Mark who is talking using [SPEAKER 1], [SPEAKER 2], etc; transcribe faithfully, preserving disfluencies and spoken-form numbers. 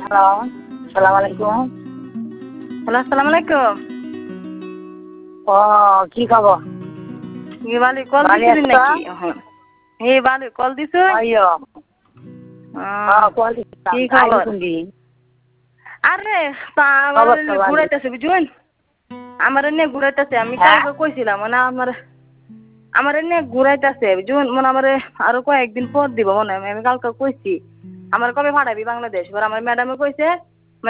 [SPEAKER 1] Hello, সালাম আলাইকুম।
[SPEAKER 2] Hello, আসসালামু আলাইকুম।
[SPEAKER 1] ও কি খবর?
[SPEAKER 2] কি বালি কল
[SPEAKER 1] ভালো
[SPEAKER 2] দিছিলি
[SPEAKER 1] আছো?
[SPEAKER 2] নাকি এখন? এই বালি কল দিছ?
[SPEAKER 1] আইয়ো। হ্যাঁ, কল দিছিলাম।
[SPEAKER 2] কি
[SPEAKER 1] আইলি
[SPEAKER 2] খবর?
[SPEAKER 1] কোনদিন?
[SPEAKER 2] আরে তা আমার
[SPEAKER 1] খবর তো ভালো।
[SPEAKER 2] ঘুরাইতেছে বুঝুন। আমার এনে ঘুরাইতেছে আমি
[SPEAKER 1] হ্যাঁ?
[SPEAKER 2] কালকে কইছিলাম মানে আমার আমার এনে ঘুরাইতেছে বুঝুন মানে আমার আরো কয়েকদিন পর দিব মনে হয় আমি কালকে কইছি। আমার কবে ভাড়াবি বাংলাদেশ? এবার আমার ম্যাডামে কইছে